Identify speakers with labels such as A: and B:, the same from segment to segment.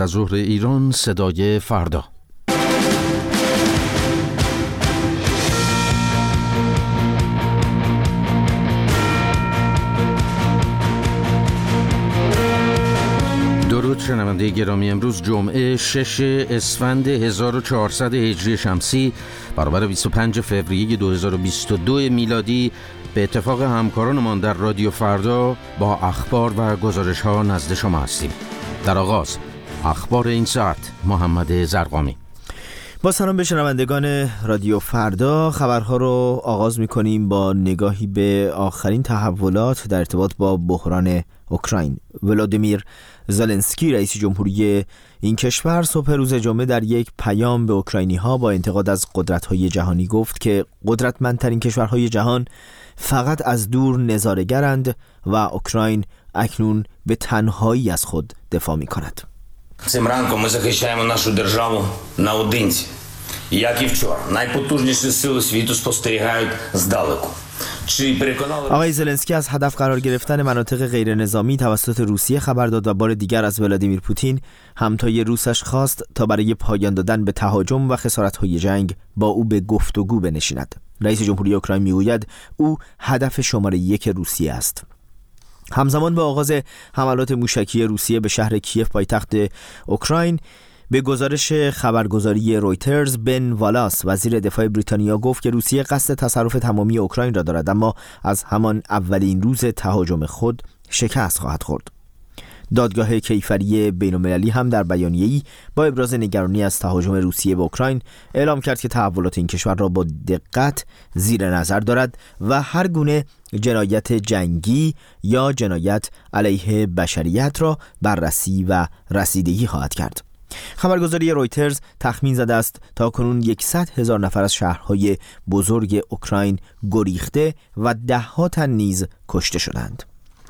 A: از ظهر ایران، صدای فردا. درود شنونده گرامی. امروز جمعه 6 اسفند 1400 هجری شمسی برابر 25 فوریه 2022 میلادی به اتفاق همکارانمان در رادیو فردا با اخبار و گزارش ها نزد شما هستیم. در آغاز اخبار این ساعت، محمد زرقامی.
B: با سلام به شنوندگان رادیو فردا. خبرها رو آغاز می‌کنیم با نگاهی به آخرین تحولات در ارتباط با بحران اوکراین. ولادیمیر زلنسکی رئیس جمهوری این کشور صبح روز جمعه در یک پیام به اوکراینی‌ها با انتقاد از قدرت‌های جهانی گفت که قدرتمندترین کشورهای جهان فقط از دور نظاره‌گرند و اوکراین اکنون به تنهایی از خود دفاع می‌کند.
C: Цим ранком ми захищаємо нашу державу наодинці. Як і вчора, найпотужніші сили світу спостерігають здалеку.
B: آقای زلنسکی از هدف قرار گرفتن مناطق غیر نظامی توسط روسیه خبر داد و بار دیگر از ولادیمیر پوتین، همتای روسش، خواست تا برای پایان دادن به تهاجم و خسارت‌های جنگ با او به گفتگو بنشیند. رئیس جمهوری اوکراین میگوید او هدف شماره 1 روسیه است. همزمان با آغاز حملات موشکی روسیه به شهر کیف پایتخت اوکراین، به گزارش خبرگزاری رویترز، بن والاس وزیر دفاع بریتانیا گفت که روسیه قصد تصرف تمامی اوکراین را دارد، اما از همان اولین روز تهاجم خود شکست خواهد خورد. دادگاه کیفری بین‌المللی هم در بیانیه‌ای با ابراز نگرانی از تهاجم روسیه به اوکراین اعلام کرد که تحولات این کشور را با دقت زیر نظر دارد و هر گونه جنایت جنگی یا جنایت علیه بشریت را بررسی و رسیدگی خواهد کرد. خبرگزاری رویترز تخمین زده است تا کنون 100,000 نفر از شهرهای بزرگ اوکراین گریخته و 10 تن نیز کشته شدند.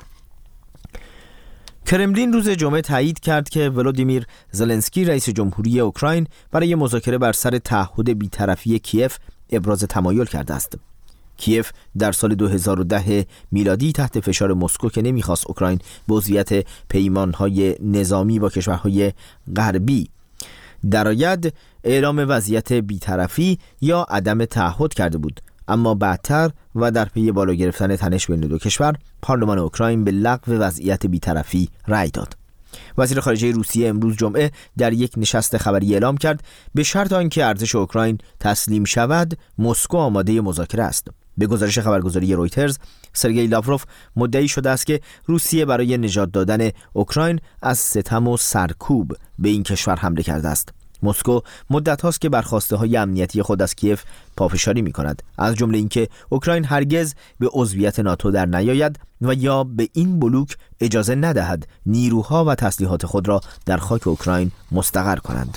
B: کرملین روز جمعه تایید کرد که ولادیمیر زلنسکی رئیس جمهوری اوکراین برای مذاکره بر سر تعهد بی‌طرفی کیف ابراز تمایل کرده است. کیف در سال 2010 میلادی تحت فشار مسکو که نمیخواست اوکراین به عضویت پیمانهای نظامی با کشورهای غربی درآید، اعلام وضعیت بی‌طرفی یا عدم تعهد کرده بود، اما بعدتر و در پی بالا گرفتن تنش بین دو کشور، پارلمان اوکراین به لغو وضعیت بی‌طرفی رأی داد. وزیر خارجه روسیه امروز جمعه در یک نشست خبری اعلام کرد به شرط آنکه ارتش اوکراین تسلیم شود، مسکو آماده مذاکره است. به گزارش خبرگزاری رویترز، سرگئی لاوروف مدعی شده است که روسیه برای نجات دادن اوکراین از ستم و سرکوب به این کشور حمله کرده است. مسکو مدت هاست که بر خواسته های امنیتی خود از کیف پافشاری می کند، از جمله اینکه اوکراین هرگز به عضویت ناتو در نیاید و یا به این بلوک اجازه ندهد نیروها و تسلیحات خود را در خاک اوکراین مستقر کنند.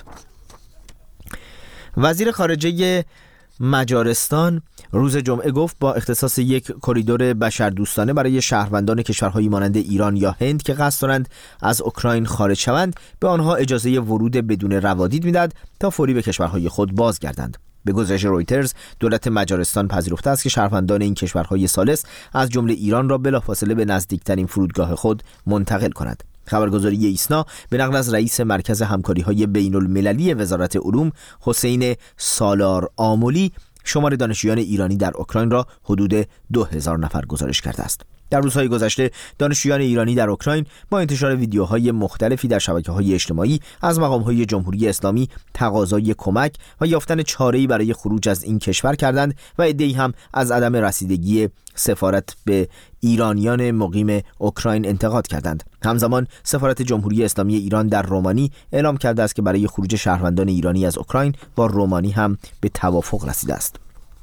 B: وزیر خارجه مجارستان روز جمعه گفت با اختصاص یک کریدور بشردوستانه برای شهروندان کشورهایی مانند ایران یا هند که قصد دارند از اوکراین خارج شوند، به آنها اجازه ورود بدون روادید میدهد تا فوری به کشورهای خود بازگردند. به گزارش رویترز، دولت مجارستان پذیرفته است که شهروندان این کشورهای ثالث از جمله ایران را بلافاصله به نزدیکترین فرودگاه خود منتقل کند. خبرگزاری ایسنا به نقل از رئیس مرکز همکاری‌های بین‌المللی وزارت علوم حسین سالار آملی، شمار دانشجویان ایرانی در اوکراین را حدود 2000 نفر گزارش کرده است. در روزهای گذشته دانشجویان ایرانی در اوکراین با انتشار ویدیوهای مختلفی در شبکه‌های اجتماعی از مقام‌های جمهوری اسلامی تقاضای کمک و یافتن چاره‌ای برای خروج از این کشور کردند و عده‌ای هم از عدم رسیدگی سفارت به ایرانیان مقیم اوکراین انتقاد کردند. همزمان سفارت جمهوری اسلامی ایران در رومانی اعلام کرده است که برای خروج شهروندان ایرانی از اوکراین با رومانی هم به توافق رسیده است.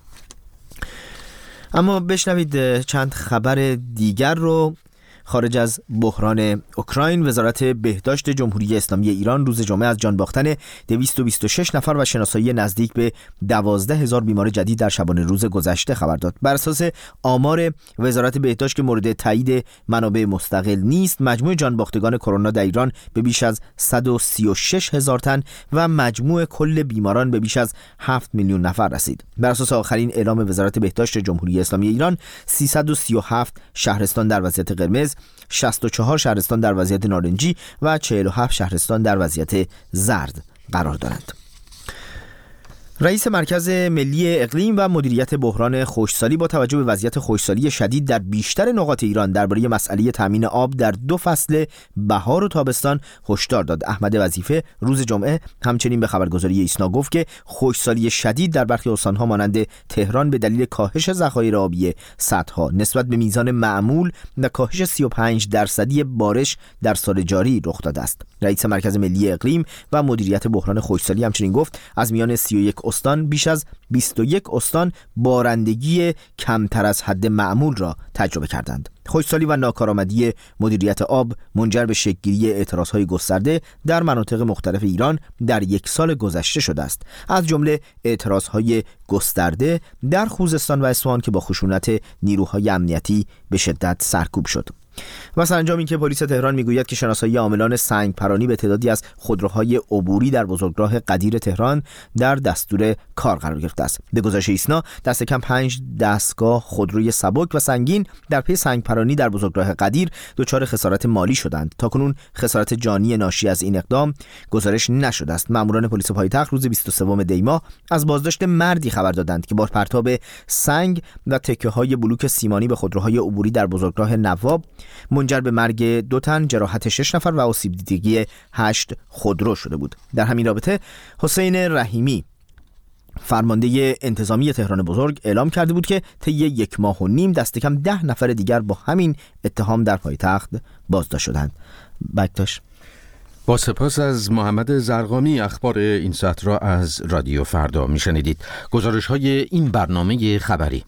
B: اما بشنوید چند خبر دیگر رو خارج از بحران اوکراین. وزارت بهداشت جمهوری اسلامی ایران روز جمعه از جان باختن 226 نفر و شناسایی نزدیک به 12,000 بیمار جدید در شبانه روز گذشته خبر داد. بر اساس آمار وزارت بهداشت که مورد تایید منابع مستقل نیست، مجموع جان باختگان کرونا در ایران به بیش از 136,000 تن و مجموع کل بیماران به بیش از 7 میلیون نفر رسید. بر اساس آخرین اعلام وزارت بهداشت جمهوری اسلامی ایران، 337 شهرستان در وضعیت قرمز مراکز 64 شهرستان در وضعیت نارنجی و 47 شهرستان در وضعیت زرد قرار دارند. رئیس مرکز ملی اقلیم و مدیریت بحران خشکسالی با توجه به وضعیت خشکسالی شدید در بیشتر نقاط ایران درباره مسئله تامین آب در 2 فصل بهار و تابستان هشدار داد. احمد وظیفه روز جمعه همچنین به خبرگزاری ایسنا گفت که خشکسالی شدید در برخی استان‌ها مانند تهران به دلیل کاهش ذخایر آبی سدها نسبت به میزان معمول و کاهش 35% بارش در سال جاری رخ داده است. رئیس مرکز ملی اقلیم و مدیریت بحران خشکسالی همچنین گفت از میان 31 استان بیش از 21 استان بارندگی کمتر از حد معمول را تجربه کردند. خشکسالی و ناکارآمدی مدیریت آب منجر به شکل‌گیری اعتراضهای گسترده در مناطق مختلف ایران در 1 سال گذشته شده است، از جمله اعتراضهای گسترده در خوزستان و اصفهان که با خشونت نیروهای امنیتی به شدت سرکوب شد. و سرانجام اینکه پلیس تهران میگوید که شناسایی عاملان سنگ پرانی به تعدادی از خودروهای عبوری در بزرگراه قدیر تهران در دستور کار قرار گرفته است. به گزارش ایسنا دست کم 5 دستگاه خودروی سبک و سنگین در پی سنگ پرانی در بزرگراه قدیر دچار خسارت مالی شدند. تاکنون خسارت جانی ناشی از این اقدام گزارش نشده است. ماموران پلیس پایتخت روز 23 دی ماه از بازداشت مردی خبر دادند که با پرتاب سنگ و تکه‌های بلوک سیمانی به خودروهای عبوری در بزرگراه نواب منجر به مرگ 2 تن، جراحت 6 نفر و آسیب دیدگی 8 خودرو شده بود. در همین رابطه حسین رحیمی فرمانده انتظامی تهران بزرگ اعلام کرده بود که طی 1.5 ماه دست کم 10 نفر دیگر با همین اتهام در پایتخت بازداشت شدند. بکتاش.
A: با سپاس از محمد زرقامی اخبار این ساعت را از رادیو فردا میشنیدید. گزارش های این برنامه خبری.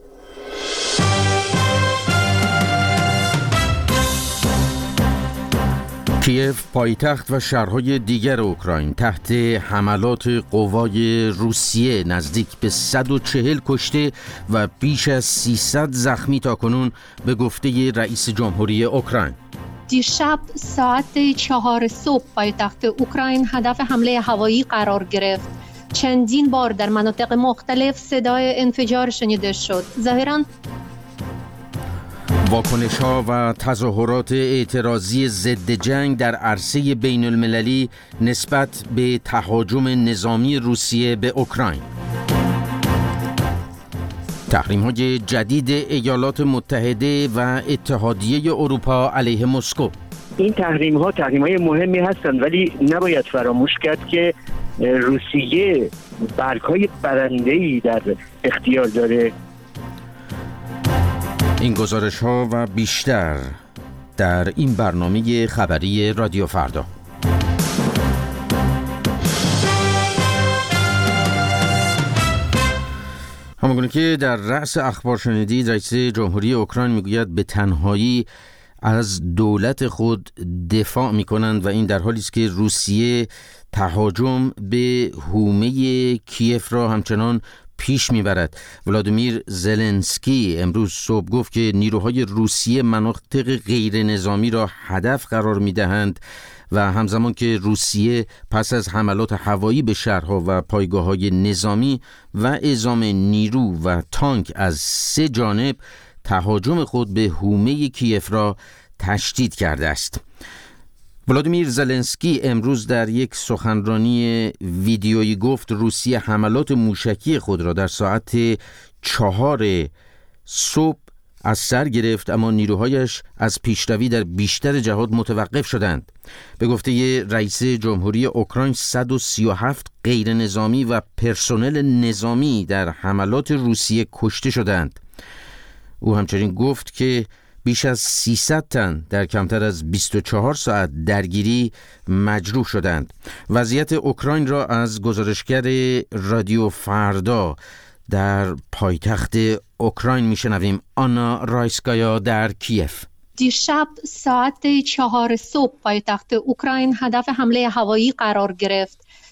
A: کیف، پایتخت و شهرهای دیگر اوکراین تحت حملات قوای روسیه نزدیک به 140 کشته و بیش از 300 زخمی تاکنون به گفته رئیس جمهوری اوکراین.
D: دیشب ساعت 4 صبح پایتخت اوکراین هدف حمله هوایی قرار گرفت. چندین بار در مناطق مختلف صدای انفجار شنیده شد. ظاهراً
A: واکنش‌ها و تظاهرات اعتراضی ضد جنگ در عرصه بین المللی نسبت به تهاجم نظامی روسیه به اوکراین. تحریم‌های جدید ایالات متحده و اتحادیه اروپا علیه مسکو.
E: این تحریم‌های مهمی هستند، ولی نباید فراموش کرد که روسیه برگ‌های برنده‌ای در اختیار داره.
A: این گزارش ها و بیشتر در این برنامه خبری رادیو فردا. همونگونه که در رأس اخبار شنیدید، رئیس جمهوری اوکراین میگوید به تنهایی از دولت خود دفاع میکنند و این در حالی است که روسیه تهاجم به حومه کیف را همچنان پیش میبرد. ولادیمیر زلنسکی امروز صبح گفت که نیروهای روسیه مناطق غیر نظامی را هدف قرار میدهند و همزمان که روسیه پس از حملات هوایی به شهرها و پایگاه‌های نظامی و اعزام نیرو و تانک از 3 جانب تهاجم خود به حومه کیف را تشدید کرده است. ولادیمیر زلنسکی امروز در یک سخنرانی ویدیویی گفت روسیه حملات موشکی خود را در ساعت 4 صبح از سر گرفت، اما نیروهایش از پیشروی در بیشتر جهات متوقف شدند. به گفته رئیس جمهوری اوکراین 137 غیر نظامی و پرسنل نظامی در حملات روسیه کشته شدند. او همچنین گفت که بیش از 300 تن در کمتر از 24 ساعت درگیری مجروح شدند. وضعیت اوکراین را از گزارشگر رادیو فردا در پایتخت اوکراین میشنویم. آنا رایسکایا در کیف.
D: دیشب ساعت 4 صبح پایتخت اوکراین هدف حمله هوایی قرار گرفت.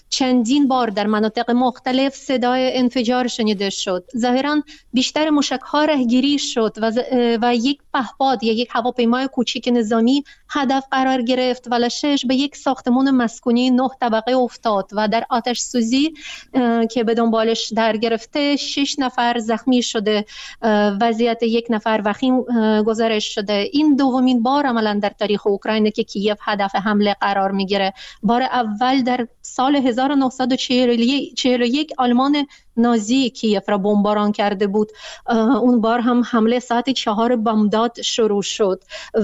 D: چندین بار در مناطق مختلف صدای انفجار شنیده شد. ظاهراً بیشتر موشک‌ها رهگیری شد و یک پهپاد یا یک هواپیمای کوچیک نظامی هدف قرار گرفت و لشش به یک ساختمان مسکونی 9 طبقه افتاد و در آتش سوزی که به دنبالش در گرفته 6 نفر زخمی شده، وضعیت یک نفر وخیم گزارش شده. این دومین بار عملاً در تاریخ اوکراین که کیف هدف حمله قرار میگیره. بار اول در سال 1941 آلمان نازی کیف را بمباران کرده بود. اون بار هم حمله ساعت 4 بامداد شروع شد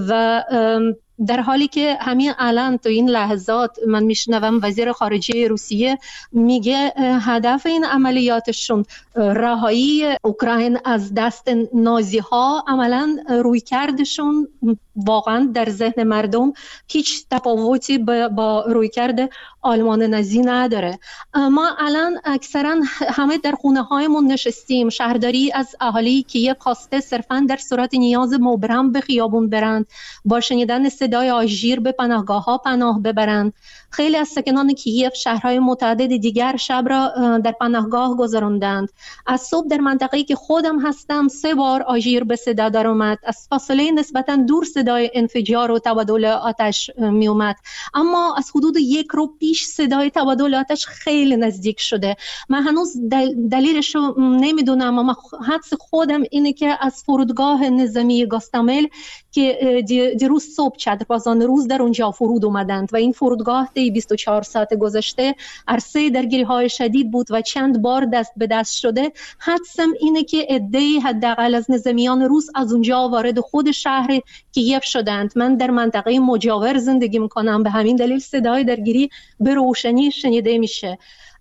D: و در حالی که همین الان تو این لحظات من میشنوم وزیر خارجه روسیه میگه هدف این عملیاتشون رهایی اوکراین از دست نازی ها، عملا روی کردشون واقعا در ذهن مردم هیچ تفاوتی با روی کرد آلمان نازی نداره. ما الان اکثرا همه در خونه هایمون نشستیم. شهرداری از اهالی کیف خواسته صرفا در صورت نیاز مبرم به خیابون برند، با شنیدن صدای آژیر به پناهگاه ها پناه ببرند. خیلی از ساکنان کیف شهرهای متعدد دیگر شب را در پناهگاه گذراندند. از صبح در منطقه‌ای که خودم هستم 3 بار آژیر به صدا در اومد. از فاصله نسبتاً دور صدای انفجار و تبادل آتش می اومد، اما از حدود 1 رو پیش صدای تبادل آتش خیلی نزدیک شده. من هنوز دلیلش رو نمیدونم، اما حدس خودم اینه که از فرودگاه نظامی گاستامل که دیروز صبح چادربازان روز در اونجا فرود اومدند و این فرودگاه 24 ساعت گذشته عرصه درگیری‌های شدید بود و چند بار دست به دست شده. حدسم اینه که عده‌ای حداقل از نظامیان روس از اونجا وارد خود شهر کیف شدند. من در منطقه مجاور زندگی میکنم، به همین دلیل صدای درگیری به روشنی شنیده میشه.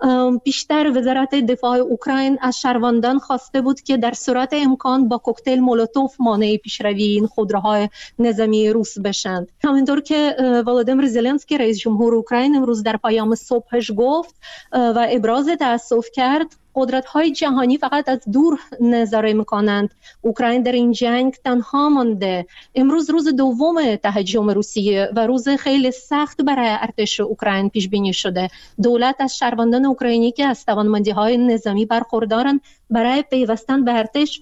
D: بیشتر وزارت دفاع اوکراین از شهروندان خواسته بود که در صورت امکان با کوکتل مولوتوف مانع پیشروی این خودروهای نظامی روس بشند. همینطور که ولادیمیر زلنسکی رئیس جمهور اوکراین امروز در پیام صبحش گفت و ابراز تأسف کرد، قدرت‌های جهانی فقط از دور نظاره می‌کنند. اوکراین در این جنگ تنها مانده. امروز روز دوم تهاجم روسیه و روز خیلی سخت برای ارتش اوکراین پیش بینی شده. دولت از شهروندان اوکراینی که از توانمندی‌های نظامی برخوردارند برای پیوستن به ارتش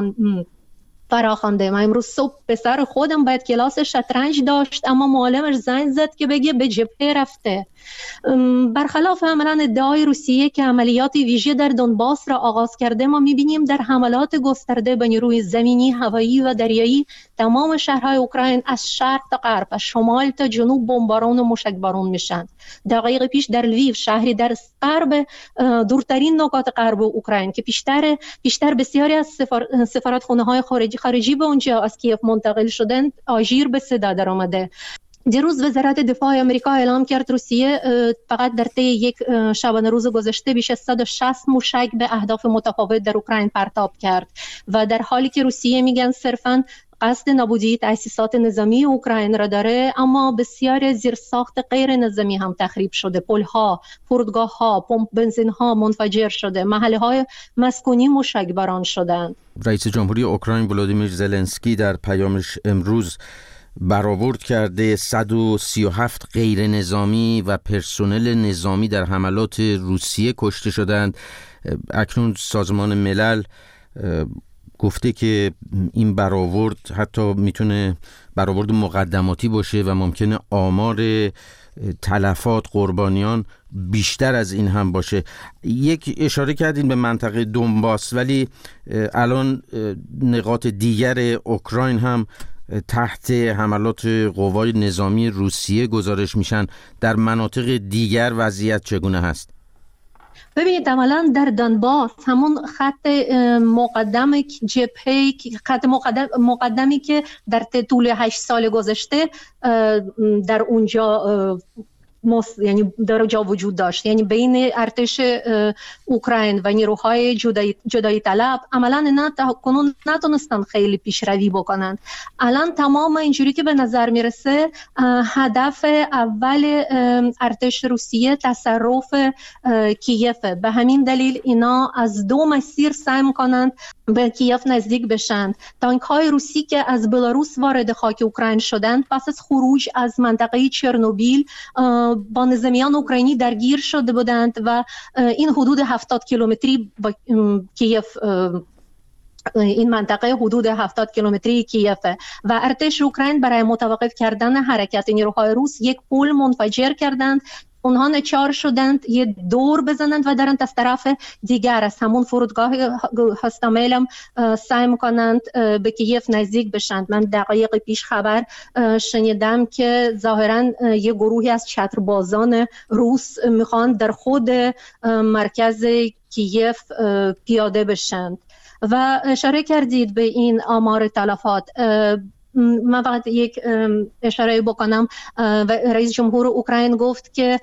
D: فراخوانده. من امروز صبح پسر خودم باید کلاس شطرنج داشت، اما معلمش زنگ زد که بگه به جبهه رفته. برخلاف عملاً ادعای روسیه که عملیات ویژه در دونباس را آغاز کرده، ما می‌بینیم در حملات گسترده به نیروی زمینی، هوایی و دریایی تمام شهرهای اوکراین از شرق تا غرب، از شمال تا جنوب بمباران و موشکباران میشن. دقایق پیش در لویو، شهری در غرب دورترین نقاط غرب اوکراین که پیشتر بسیاری از سفارتخانه‌های خارجی به اونجا از کیف منتقل شدند، آژیر به صدا در آمده. دیروز وزارت دفاع آمریکا اعلام کرد روسیه فقط در طی یک شبانه روز گذشته بیش از 160 موشک به اهداف متفاوت در اوکراین پرتاب کرد و در حالی که روسیه میگن صرفاً قصد نابودی تأسیسات نظامی اوکراین را داره، اما بسیاری زیرساخت غیر نظامی هم تخریب شده. پل‌ها، فرودگاه‌ها، پمپ بنزین‌ها منفجر شده، محله‌های مسکونی موشکباران شدند.
A: رئیس جمهوری اوکراین ولادیمیر زلنسکی در پیامش امروز برآورد کرده 137 غیر نظامی و پرسنل نظامی در حملات روسیه کشته شدند. اکنون سازمان ملل گفته که این برآورد حتی میتونه برآورد مقدماتی باشه و ممکنه آمار تلفات قربانیان بیشتر از این هم باشه. یک اشاره کردین به منطقه دونباس، ولی الان نقاط دیگر اوکراین هم تحت حملات قوای نظامی روسیه گزارش میشن. در مناطق دیگر وضعیت چگونه هست؟
D: ببینید عملا در دونباس همون خط مقدم جبهه، خط مقدمی که در طول 8 سال گذشته در اونجا یعنی در جا وجود داشت، یعنی بین ارتش اوکراین و نیروهای جدایی طلب عملا کنون نتونستن خیلی پیشروی بکنند. الان تمام اینجوری که به نظر میرسه هدف اول ارتش روسیه تصرف کیفه. به همین دلیل اینا از 2 مسیر سعی میکنند به کیف نزدیک بشند. تانک‌های روسی که از بلاروس وارد خاک اوکراین شدند پس از خروج از منطقه چرنوبیل با نظامیان اوکراینی درگیر شده بودند و این حدود 70 کیلومتری با کیف، این منطقه حدود 70 کیلومتری کیفه و ارتش اوکراین برای متوقف کردن حرکت نیروهای روس یک پل منفجر کردند. اونها ناچار شدند یه دور بزنند و درند از طرف دیگر از همون فرودگاه هاستامل سعی میکنند به کیف نزدیک بشند. من دقایق پیش خبر شنیدم که ظاهرا یه گروهی از چتربازان روس میخوان در خود مرکز کیف پیاده بشند. و اشاره کردید به این آمار تلفات. من فقط یک اشاره بکنم. رئیس جمهور اوکراین گفت که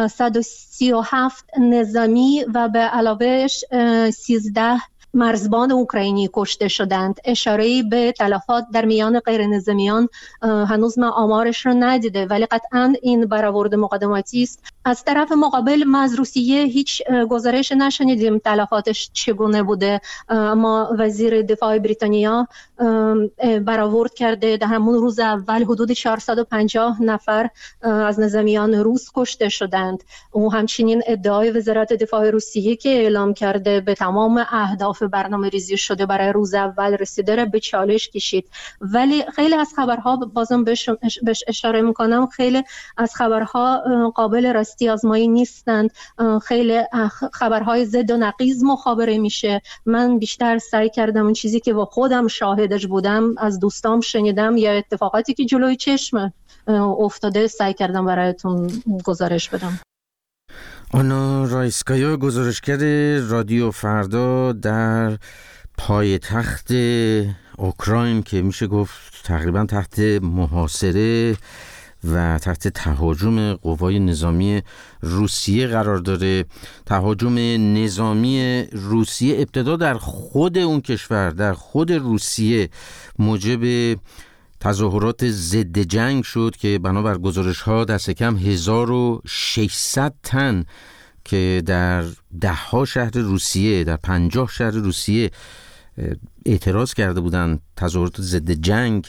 D: 137 نظامی و به علاوهش 13 مرزبان اوکراینی کشته شدند. اشاره‌ای به تلفات در میان غیر نظامیان هنوز من آمارش رو ندیده، ولی قطعا این برآورد مقدماتی است. از طرف مقابل ما از روسیه هیچ گزارش نشنیدیم تلفاتش چگونه بوده، اما وزیر دفاع بریتانیا برآورد کرده در همون روز اول حدود 450 نفر از نظامیان روس کشته شدند. او همچنین ادعای وزارت دفاع روسیه که اعلام کرده به تمام اهداف برنامه ریزی شده برای روز اول رسیده را به چالش کشید. ولی خیلی از خبرها، بازم بهش اشاره میکنم، خیلی از خبرها قابل راستی آزمایی نیستند. خیلی خبرهای ضد و نقیض مخابره میشه. من بیشتر سعی کردم اون چیزی که با خودم شاهدش بودم، از دوستام شنیدم یا اتفاقاتی که جلوی چشم افتاده، سعی کردم برایتون گزارش بدم.
A: آنا رایسکایا، گزارشگر رادیو فردا در پایتخت اوکراین که میشه گفت تقریبا تحت محاصره و تحت تهاجم قوای نظامی روسیه قرار داره. تهاجم نظامی روسیه ابتدا در خود اون کشور، در خود روسیه، موجب تظاهرات ضد جنگ شد که بنابر گزارش‌ها دست کم 1600 تن که در 10 شهر روسیه، در 50 شهر روسیه اعتراض کرده بودند، تظاهرات ضد جنگ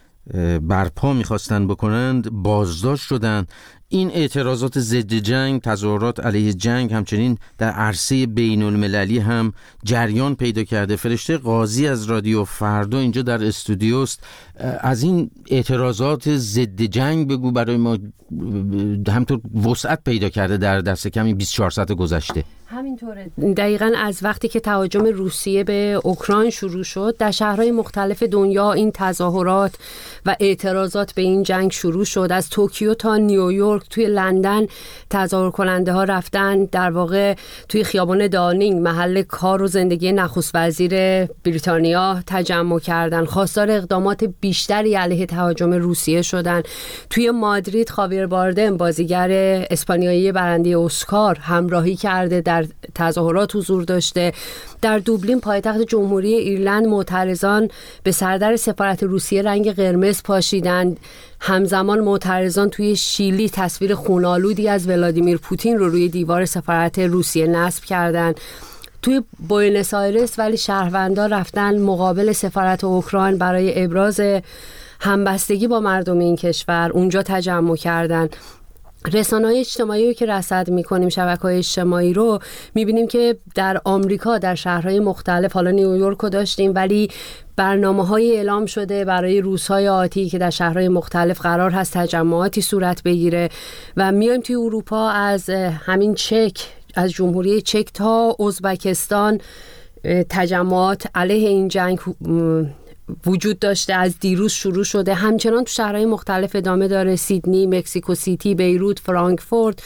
A: برپا می‌خواستند بکنند، بازداشت شدند. این اعتراضات ضد جنگ، تظاهرات علیه جنگ، همچنین در عرصه بین المللی هم جریان پیدا کرده. فرشته قاضی از رادیو فردا اینجا در استودیوست. از این اعتراضات ضد جنگ بگو برای ما، همطور وسعت پیدا کرده در دست کمی 24 ساعت گذشته.
F: همینطوره. دقیقاً از وقتی که تهاجم روسیه به اوکراین شروع شد، در شهرهای مختلف دنیا این تظاهرات و اعتراضات به این جنگ شروع شد. از توکیو تا نیویورک، توی لندن تظاهر کننده ها رفتن در واقع توی خیابان دانینگ، محل کار و زندگی نخست وزیر بریتانیا، تجمع کردن. خواستار اقدامات بیشتری علیه تهاجم روسیه شدن. توی مادرید خاویر باردم، بازیگر اسپانیایی برنده اسکار، همراهی کرده، در تظاهرات حضور داشته. در دوبلین پایتخت جمهوری ایرلند معترضان به سردر سفارت روسیه رنگ قرمز پاشیدند. همزمان معترضان توی شیلی تصویر خونالودی از ولادیمیر پوتین رو روی دیوار سفارت روسیه نصب کردند. توی بوئنوس آیرس ولی شهروندان رفتن مقابل سفارت اوکراین برای ابراز همبستگی با مردم این کشور، اونجا تجمع کردن. رسانه‌های اجتماعی رو که رصد می‌کنیم، شبکه‌های اجتماعی رو می‌بینیم که در آمریکا در شهرهای مختلف، حالا نیویورک رو داشتیم، ولی برنامه‌های اعلام شده برای روزهای آتی که در شهرهای مختلف قرار هست تجمعاتی صورت بگیره. و میایم توی اروپا، از همین چک، از جمهوری چک تا ازبکستان تجمعات علیه این جنگ وجود داشته. از دیروز شروع شده، همچنان تو شهرهای مختلف ادامه داره. سیدنی، مکزیکو سیتی، بیروت، فرانکفورت،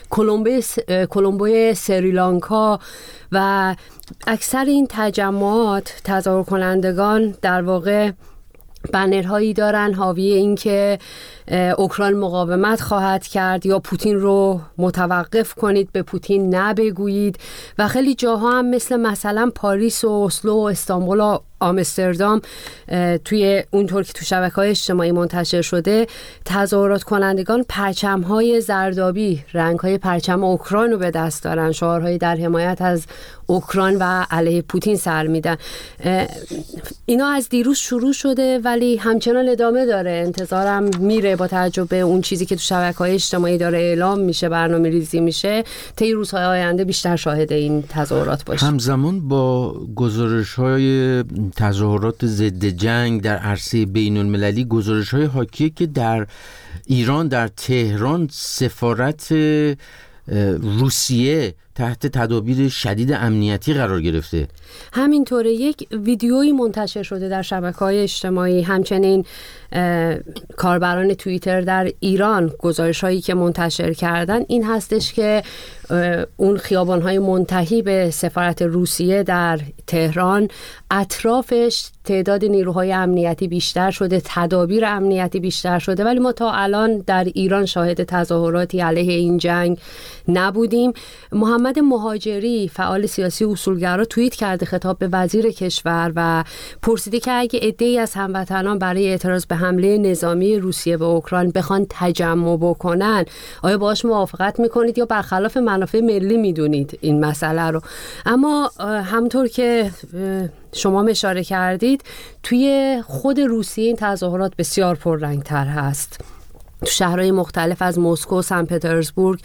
F: کلمبوی سریلانکا. و اکثر این تجمعات، تظاهر کنندگان در واقع بنرهایی دارن حاوی این که اوکراین مقاومت خواهد کرد یا پوتین رو متوقف کنید، به پوتین نبگویید. و خیلی جاها هم مثلا پاریس و اسلو و استانبول و آمستردام، توی اونطور که تو شبکه‌های اجتماعی منتشر شده، تظاهرات کنندگان پرچم‌های زردآبی، رنگ‌های پرچم اوکراین رو به دست دارن، شعارهایی در حمایت از اوکراین و علیه پوتین سر میدن. اینا از دیروز شروع شده ولی همچنان ادامه داره. انتظارم میره که با توجه به اون چیزی که تو شبکه‌های اجتماعی داره اعلام میشه، برنامه‌ریزی میشه، طی روزهای آینده بیشتر شاهد این تظاهرات باشیم.
A: همزمان با گزارش‌های تظاهرات ضد جنگ در عرصه بین‌المللی، گزارش‌های حاکیه که در ایران، در تهران، سفارت روسیه تحت تدابیر شدید امنیتی قرار گرفته.
F: همینطوره. یک ویدیویی منتشر شده در شبکه‌های اجتماعی، همچنین کاربران توییتر در ایران گزارش‌هایی که منتشر کردن این هستش که اون خیابان‌های منتهی به سفارت روسیه در تهران، اطرافش تعداد نیروهای امنیتی بیشتر شده، تدابیر امنیتی بیشتر شده، ولی ما تا الان در ایران شاهد تظاهراتی علیه این جنگ نبودیم. محمد مهاجری، فعال سیاسی اصولگرا، توییت کرده خطاب به وزیر کشور و پرسیده که اگه عده‌ای از هموطنان برای اعتراض به حمله نظامی روسیه به اوکراین بخوان تجمع بکنن، آیا باهاش موافقت میکنید یا برخلاف منافع ملی میدونید این مسئله رو؟ اما همطور که شما اشاره کردید، توی خود روسیه این تظاهرات بسیار پررنگ‌تر هست. تو شهرهای مختلف از مسکو، سن پترزبورگ،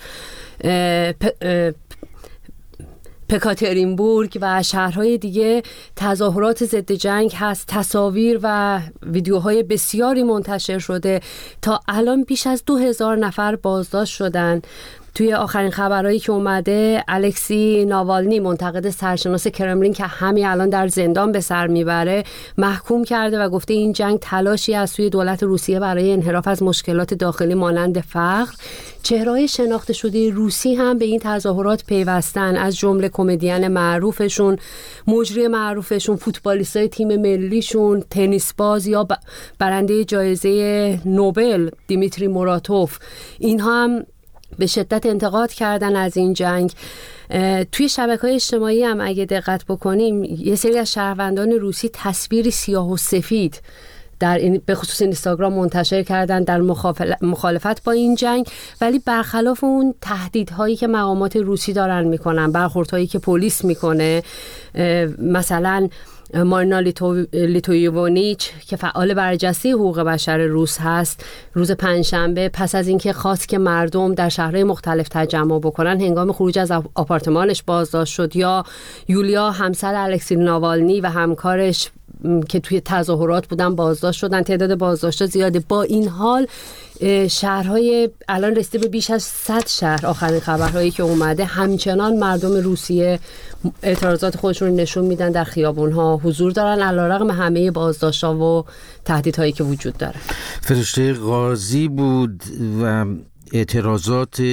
F: پکاترینبورگ و شهرهای دیگه تظاهرات ضد جنگ هست. تصاویر و ویدیوهای بسیاری منتشر شده. تا الان بیش از 2000 نفر بازداشت شدن. توی آخرین خبرهایی که اومده، الکسی ناوالنی، منتقد سرشناس کرملین که همین الان در زندان به سر میبره، محکوم کرده و گفته این جنگ تلاشی از سوی دولت روسیه برای انحراف از مشکلات داخلی مانند فقر. چهره‌های شناخته شده روسی هم به این تظاهرات پیوستن، از جمله کمدین معروفشون، مجری معروفشون، فوتبالیستای تیم ملیشون، تنیس باز یا برنده جایزه نوبل دیمیتری موراتوف. اینها هم به شدت انتقاد کردن از این جنگ. توی شبکه‌های اجتماعی هم اگه دقت بکنیم، یه سری از شهروندان روسی تصویری سیاه و سفید به خصوص اینستاگرام منتشر کردن در مخالفت با این جنگ، ولی برخلاف اون تهدیدهایی که مقامات روسی دارن میکنن، برخوردهایی که پلیس میکنه، مثلا مارینا لیتویوونیچ که فعال برجسته حقوق بشر روس هست، روز پنجشنبه پس از اینکه خواست که مردم در شهرهای مختلف تجمع بکنن، هنگام خروج از آپارتمانش بازداشت شد. یا یولیا، همسر الکسی ناوالنی و همکارش که توی تظاهرات بودن، بازداشت شدن. تعداد بازداشت‌ها زیاده. با این حال شهرهای الان رسیده به بیش از 100 شهر، آخرین خبرهایی که اومده، همچنان مردم روسیه اعتراضات خودشون رو نشون میدن، در خیابون‌ها حضور دارن علیرغم همه بازداشت‌ها و تهدیدهایی که وجود داره.
A: فرشته غازی بود و اعتراضات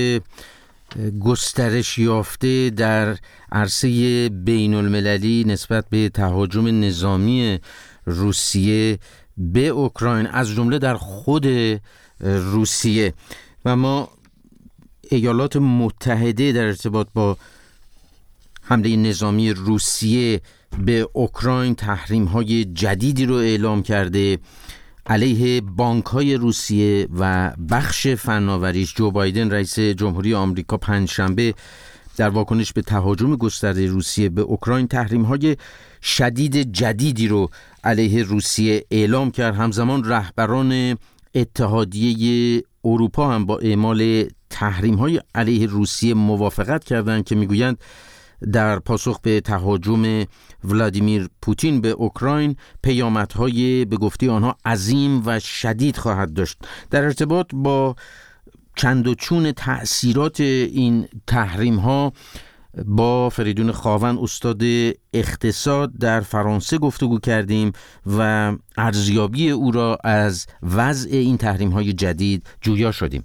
A: گسترش یافته در عرصه بین المللی نسبت به تهاجم نظامی روسیه به اوکراین، از جمله در خود روسیه. و ما ایالات متحده در ارتباط با حمله نظامی روسیه به اوکراین تحریم‌های جدیدی رو اعلام کرده علیه بانک‌های روسیه و بخش فناوریش. جو بایدن رئیس جمهوری آمریکا پنجشنبه در واکنش به تهاجم گسترده روسیه به اوکراین تحریم‌های شدید جدیدی رو علیه روسیه اعلام کرد. همزمان رهبران اتحادیه اروپا هم با اعمال تحریم‌های علیه روسیه موافقت کردند که میگویند در پاسخ به تهاجم ولادیمیر پوتین به اوکراین پیامدهای به گفته آنها عظیم و شدید خواهد داشت. در ارتباط با چند و چون تأثیرات این تحریم‌ها با فریدون خاوند، استاد اقتصاد در فرانسه گفتگو کردیم و ارزیابی او را از وضع این تحریم‌های جدید جویا شدیم.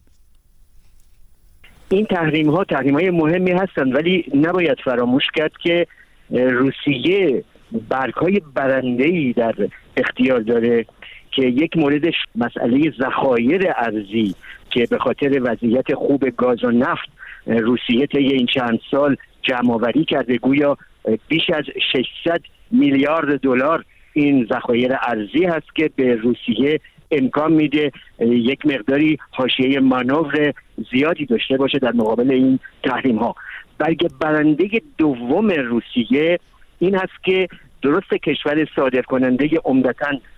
E: این تحریم‌های مهمی هستند، ولی نباید فراموش کرد که روسیه برگ‌های برنده‌ای در اختیار داره که یک موردش مسئله ذخایر ارزی که به خاطر وضعیت خوب گاز و نفت روسیه طی این چند سال جمع‌آوری کرده. گویا بیش از 600 میلیارد دلار این ذخایر ارزی هست که به روسیه امکان میده یک مقداری حاشیه مانور زیادی داشته باشه در مقابل این تحریم ها. برگ برنده دوم روسیه این هست که درست کشور صادر کننده عمدتاً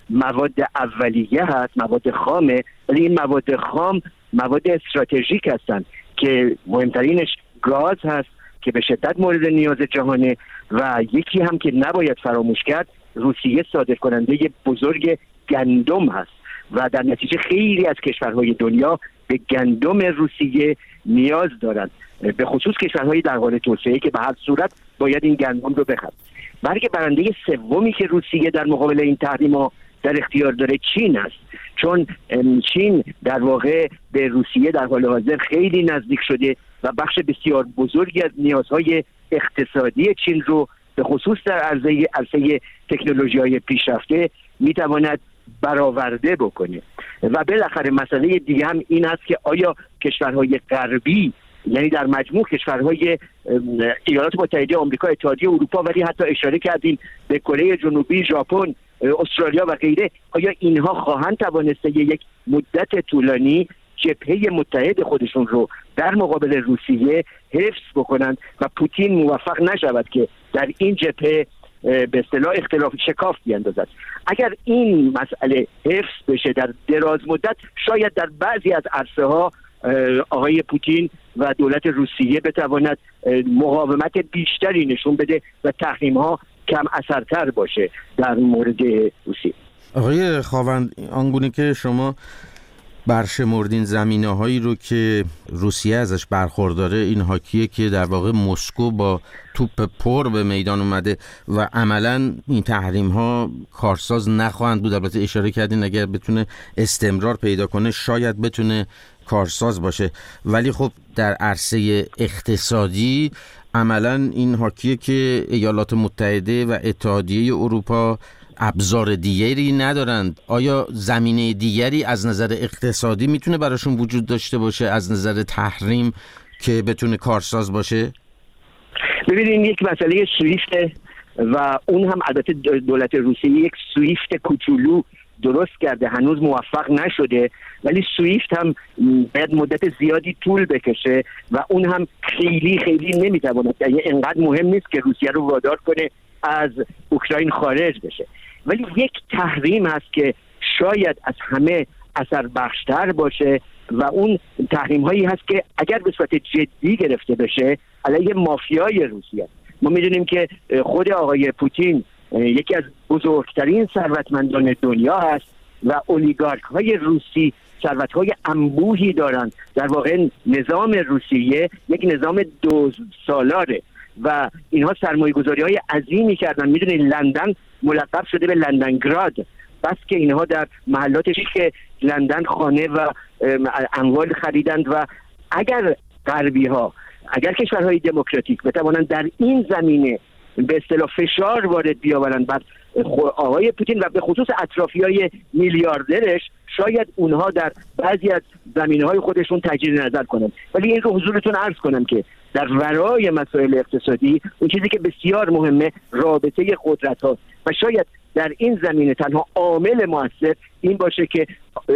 E: مواد اولیه هست، مواد خامه، ولی این مواد خام مواد استراتژیک هستن که مهمترینش گاز هست که به شدت مورد نیاز جهانه و یکی هم که نباید فراموش کرد روسیه صادر کننده بزرگ گندم هست و در نتیجه خیلی از کشورهای دنیا به گندم روسیه نیاز دارند، به خصوص کشورهای در حال توسعه که به هر صورت باید این گندم رو بخرن. برگ برنده سومی که روسیه در مقابل این تحریم‌ها در اختیار داره چین است، چون چین در واقع به روسیه در حال حاضر خیلی نزدیک شده و بخش بسیار بزرگی از نیازهای اقتصادی چین رو به خصوص در عرصه تکنولوژی‌های پیشرفته میتواند برآورده بکنه. و بالاخره مسئله دیگه هم این است که آیا کشورهای غربی، یعنی در مجموع کشورهای ایالات متحده آمریکا، اتحادیه اروپا، ولی حتی اشاره کردیم به کره جنوبی، ژاپن، استرالیا و غیره، آیا اینها خواهند توانسته یک مدت طولانی جبهه متحد خودشون رو در مقابل روسیه حفظ بکنند و پوتین موفق نشود که در این جبهه به اصطلاح اختلاف شکاف بیاندازد؟ اگر این مسئله حفظ بشه در دراز مدت، شاید در بعضی از عرصه ها آقای پوتین و دولت روسیه بتواند مقاومت بیشتری نشون بده و تحریم ها کم اثرتر باشه در مورد روسیه.
A: آقای خاوند، آنگونه که شما برشمردین زمینه‌هایی رو که روسیه ازش برخورداره، این حاکیه که در واقع مسکو با توپ پر به میدان اومده و عملاً این تحریم‌ها کارساز نخواهند بود. البته اشاره کردین اگر بتونه استمرار پیدا کنه شاید بتونه کارساز باشه، ولی خب در عرصه اقتصادی عملاً این حاکیه که ایالات متحده و اتحادیه اروپا ابزار دیگری ندارند. آیا زمینه دیگری از نظر اقتصادی میتونه براشون وجود داشته باشه از نظر تحریم که بتونه کارساز باشه؟
E: ببینید، یک مسئله سویفت و اون هم البته دولت روسیه یک سویفت کوچولو درست کرده، هنوز موفق نشده، ولی سویفت هم باید مدت زیادی طول بکشه و اون هم خیلی نمیتواند، یعنی انقدر مهم نیست که روسیه رو وادار کنه از اوکراین خارج بشه. ولی یک تحریم هست که شاید از همه اثر بخشتر باشه و اون تحریم هایی هست که اگر به صورت جدی گرفته بشه علیه مافیای روسیه. ما میدونیم که خود آقای پوتین یکی از بزرگترین ثروتمندان دنیا هست و اولیگارک های روسی ثروت های انبوهی دارند. در واقع نظام روسیه یک نظام دوزسالاره و اینها سرمایه‌گذاری های عظیمی کردن. میدونید لندن ملقب شده به لندنگراد، بس که اینها در محلات شیک لندن خانه و اموال خریدند و اگر غربی ها، اگر کشورهای دموکراتیک بتوانند در این زمینه به اصطلاح فشار وارد بیاورند بر آقای پوتین و به خصوص اطرافیای میلیاردرش، شاید اونها در بعضی از زمینه‌های خودشون تجدید نظر کنند. ولی این رو حضورتون عرض کنم که در ورای مسائل اقتصادی اون چیزی که بسیار مهمه رابطه قدرت‌ها و شاید در این زمینه تنها عامل مؤثر این باشه که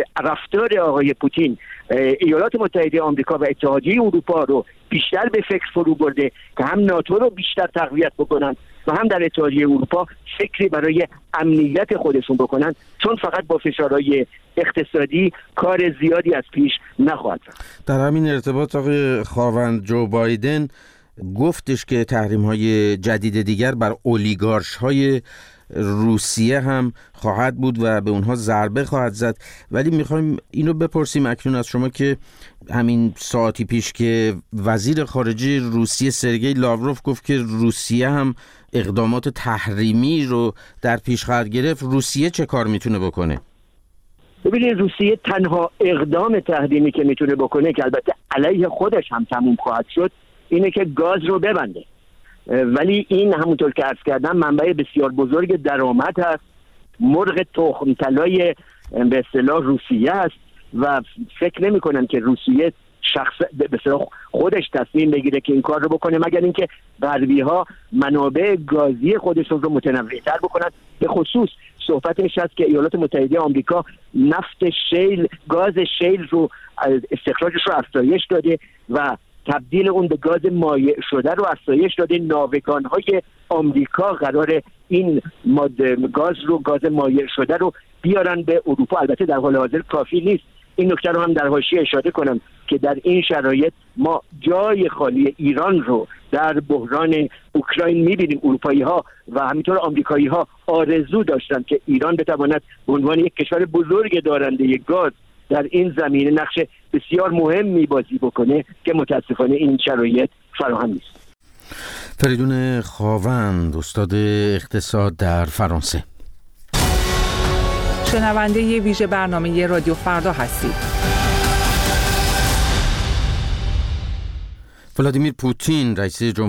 E: رفتار آقای پوتین ایالات متحده آمریکا و اتحادیه اروپا رو بیشتر به فکر فرو برده که هم ناتو رو بیشتر تقویت بکنن و هم در اتحادیه اروپا فکری برای امنیت خودشون بکنن، چون فقط با فشارهای اقتصادی کار زیادی از پیش نخواهد رفت.
A: در همین ارتباط آقای خاوند، جو بایدن گفتش که تحریم‌های جدید دیگر بر اولیگارش‌های روسیه هم خواهد بود و به اونها ضربه خواهد زد. ولی میخوایم اینو بپرسیم اکنون از شما که همین ساعتی پیش که وزیر خارجه روسیه سرگئی لاوروف گفت که روسیه هم اقدامات تحریمی رو در پیش قرار گرفت، روسیه چه کار میتونه بکنه؟
E: ببینید، روسیه تنها اقدام تحریمی که میتونه بکنه که البته علیه خودش هم تموم خواهد شد اینه که گاز رو ببنده. ولی این همونطور که عرض کردم منبع بسیار بزرگ درآمد هست، مرغ تخم طلای به اصطلاح روسیه است و فکر نمی کنم که روسیه به اصطلاح خودش تصمیم بگیره که این کار رو بکنه، مگر اینکه غربی ها منابع گازی خودشون رو متنوع‌تر بکنن. به خصوص صحبتش هست که ایالات متحده آمریکا نفت شیل، گاز شیل رو استخراجش رو افزایش داده و تبدیل اون به گاز مایع شده رو افزایش داده. ناوگان‌های آمریکا قرار این گاز مایع شده رو بیارن به اروپا. البته در حال حاضر کافی نیست. این نکته رو هم در حاشیه اشاره کنم که در این شرایط ما جای خالی ایران رو در بحران اوکراین می‌بینیم. اروپایی‌ها و همینطور آمریکایی‌ها آرزو داشتن که ایران بتواند به عنوان یک کشور بزرگ دارنده گاز در این زمینه نقش بسیار مهمی بازی بکنه که متاسفانه این شرایط فراهم نیست.
A: فریدون خاوند، استاد اقتصاد در فرانسه.
G: شنونده ویژه برنامه رادیو فردا هستید.
A: ولادیمیر پوتین رئیس